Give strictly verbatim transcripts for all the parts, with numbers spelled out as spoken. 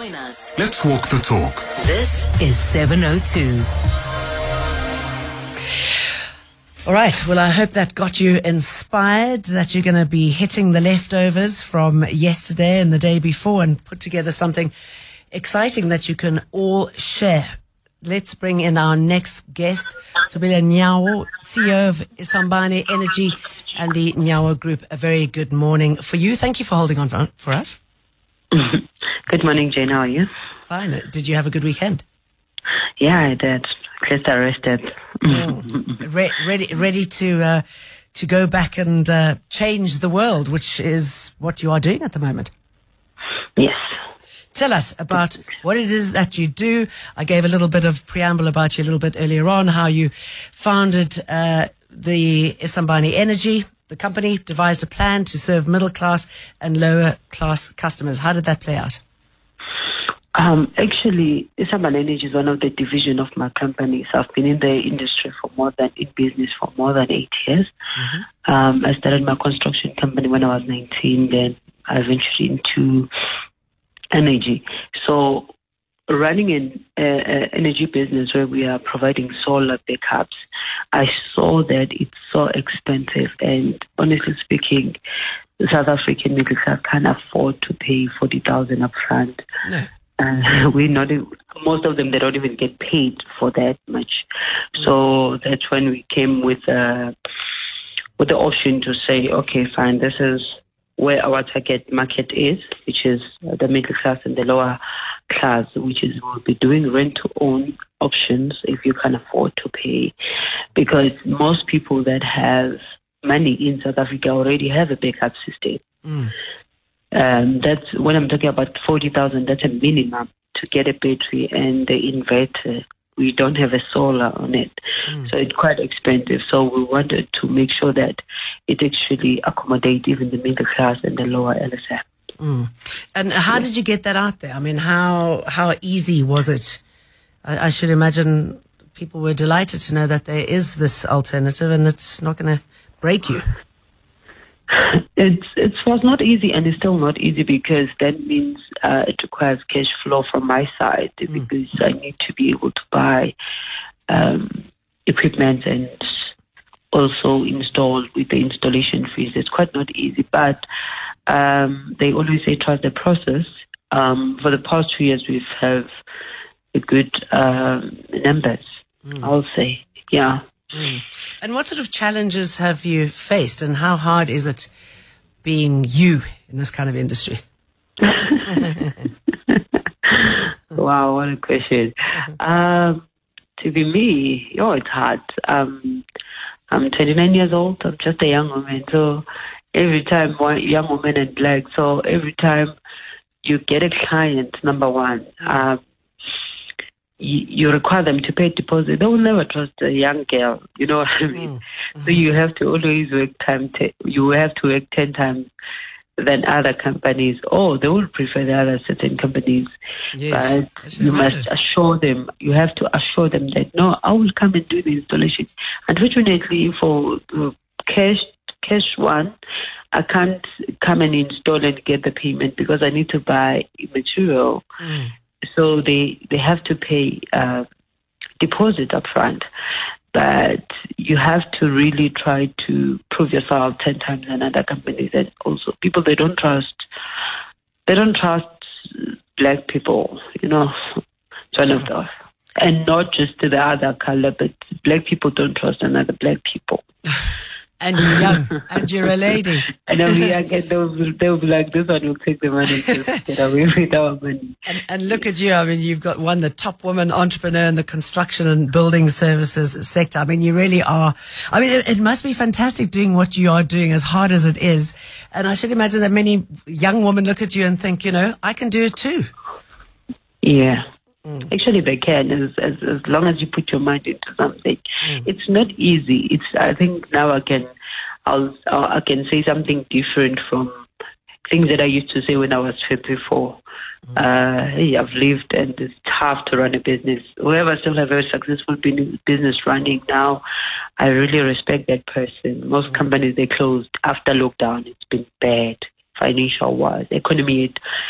Join us. Let's walk the talk. This is seven oh two. All right. Well, I hope that got you inspired, that you're going to be hitting the leftovers from yesterday and the day before and put together something exciting that you can all share. Let's bring in our next guest, Thobela Nyawo, C E O of Isambane Energy and the Nyawo Group. A very good morning for you. Thank you for holding on for, for us. Good morning, Jane. How are you? Fine. Did you have a good weekend? Yeah, I did. Just arrested. Mm. Re- ready, ready to uh, to go back and uh, change the world, which is what you are doing at the moment. Yes. Tell us about what it is that you do. I gave a little bit of preamble about you a little bit earlier on, how you founded uh, the Isambane Energy, the company, devised a plan to serve middle class and lower class customers. How did that play out? Um, actually, Isambane Energy is one of the division of my companies. I've been in the industry for more than, in business for more than eight years. Mm-hmm. Um, I started my construction company when I was nineteen, then I ventured into energy. So running an uh, uh, energy business where we are providing solar backups, I saw that it's so expensive, and honestly speaking, the South African middle class can't afford to pay forty thousand upfront. No. Uh, we not most of them, they don't even get paid for that much. Mm. So that's when we came with uh, with the option to say, okay, fine, this is where our target market is, which is the middle class and the lower class, which is we'll be doing rent-to-own options if you can afford to pay. Because most people that have money in South Africa already have a backup system. Mm. Um, that's when I'm talking about forty thousand, that's a minimum to get a battery and the inverter. We don't have a solar on it. Mm. So it's quite expensive. So we wanted to make sure that it actually accommodates even the middle class and the lower L S M. Mm. And how did you get that out there? I mean, how how easy was it? I, I should imagine people were delighted to know that there is this alternative and it's not going to break you. It's it was not easy, and it's still not easy, because that means uh, it requires cash flow from my side, mm. because I need to be able to buy um, equipment and also install with the installation fees. It's quite not easy, but um, they always say trust the process. Um, for the past two years, we've have a good uh, numbers, mm. I'll say, yeah. Mm. And what sort of challenges have you faced, and how hard is it being you in this kind of industry? Wow, what a question. Um, to be me, oh, it's hard. Um, I'm twenty-nine years old. I'm just a young woman. So every time, one young woman and black, so every time you get a client, number one, um, You, you require them to pay a deposit. They will never trust a young girl. You know what I mean? Mm-hmm. So you have to always work time. T- you have to work ten times than other companies. Oh, they will prefer the other certain companies. Yes, but you must assure them. You have to assure them that no, I will come and do the installation. Unfortunately, for uh, cash cash one, I can't come and install and get the payment because I need to buy material. Mm. So they, they have to pay uh, deposit up front. But you have to really try to prove yourself ten times than other companies. And also people, they don't trust, they don't trust black people, you know, it's one of those. And not just the other color, but black people don't trust another black people. And you're young, and you're a lady. And I'm young, and they'll, they'll be like, this one will take the money to get away with our money. And, and look at you. I mean, you've got one, the top woman entrepreneur in the construction and building services sector. I mean, you really are. I mean, it, it must be fantastic doing what you are doing, as hard as it is. And I should imagine that many young women look at you and think, you know, I can do it too. Yeah. Mm. Actually, they can, as, as as long as you put your mind into something. Mm. It's not easy. It's. I think now I can, I'll, I can say something different from things that I used to say when I was fifty-four. Mm. Uh, hey, I've lived, and it's tough to run a business. Whoever still have a very successful business running now, I really respect that person. Most mm. companies, they closed after lockdown. It's been bad, financial wise, economy. It,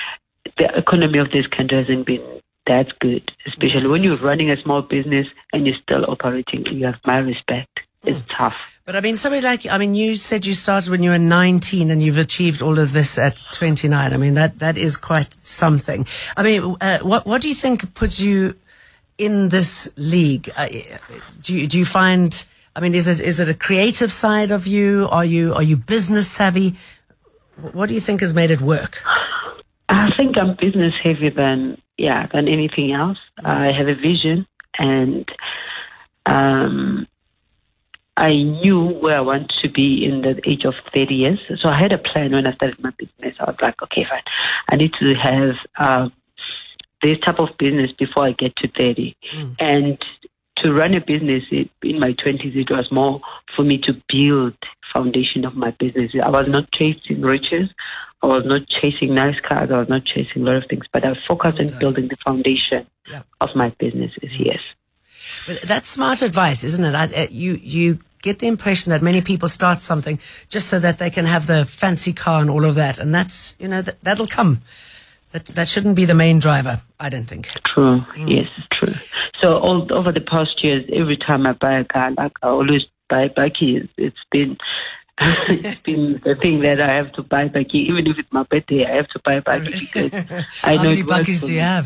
the economy of this country hasn't been that good, especially when you're running a small business and you're still operating. You have my respect. It's mm. tough. But I mean, somebody like, I mean, you said you started when you were nineteen and you've achieved all of this at twenty-nine. I mean, that, that is quite something. I mean, uh, what, what do you think puts you in this league? Uh, do you, do you find, I mean, is it, is it a creative side of you? Are you, are you business savvy? What do you think has made it work? I think I'm business heavy than, yeah, than anything else. Mm. I have a vision, and, um, I knew where I want to be in the age of thirty years. So I had a plan when I started my business. I was like, okay, fine. I need to have um, this type of business before I get to thirty. Mm. And to run a business in my twenties, it was more for me to build foundation of my business. I was not chasing riches. I was not chasing nice cars. I was not chasing a lot of things. But I focused on building the foundation yeah. of my businesses, mm. yes. But that's smart advice, isn't it? I, you you get the impression that many people start something just so that they can have the fancy car and all of that, and that's, you know, that, that'll come. That that shouldn't be the main driver, I don't think. True. Mm. Yes, true. So all over the past years, every time I buy a car, like I always buy bakkies. It's been it's been the thing that I have to buy bakkie. Even if it's my birthday, I have to buy bakkie because I How know many bakkies do you have?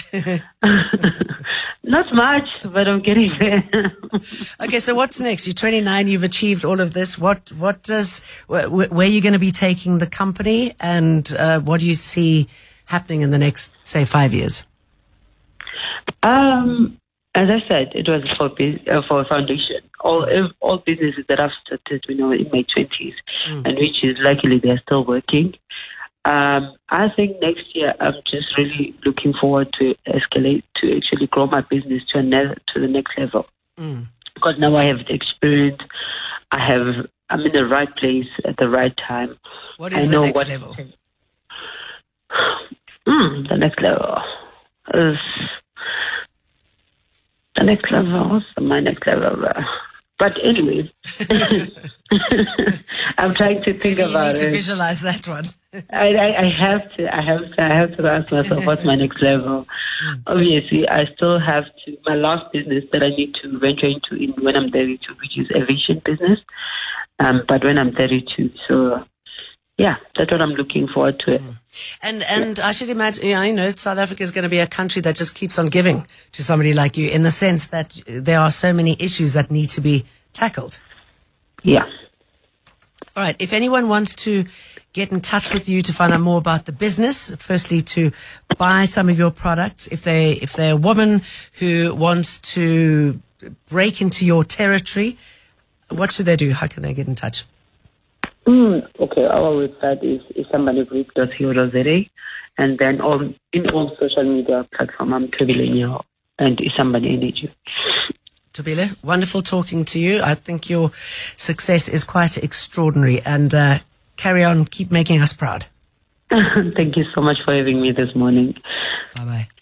Not much, but I'm getting there. Okay, so what's next? You're twenty-nine. You've achieved all of this. What what does where, where are you going to be taking the company, and uh, what do you see happening in the next, say, five years? Um, as I said, it was for uh, for a foundation. All all businesses that I've started, you know, in my twenties, mm. and which is luckily they're still working. Um, I think next year I'm just really looking forward to escalate, to actually grow my business to another, to the next level. Mm. Because now I have the experience. I have, I'm in the right place at the right time. What is I know the next what, level? Mm, the next level is the next level. What's my next level? But anyway, I'm trying to think you about need to it. Visualize that one. I, I, I have to. I have to. I have to ask myself what's my next level. Mm. Obviously, I still have to. My last business that I need to venture into in when I'm thirty-two, which is aviation business. Um, but when I'm thirty-two, so yeah, that's what I'm looking forward to. Mm. And and yeah. I should imagine, you know, South Africa is going to be a country that just keeps on giving to somebody like you, in the sense that there are so many issues that need to be tackled. Yeah. All right. If anyone wants to get in touch with you to find out more about the business, firstly to buy some of your products, if they if they're a woman who wants to break into your territory, what should they do? How can they get in touch? Mm, okay, our website is isambane dot co dot za, and then on in all social media platforms, I'm Thobile Nyawo and Isambane Energy. Thobile, wonderful talking to you. I think your success is quite extraordinary, and uh, carry on, keep making us proud. Thank you so much for having me this morning. Bye-bye.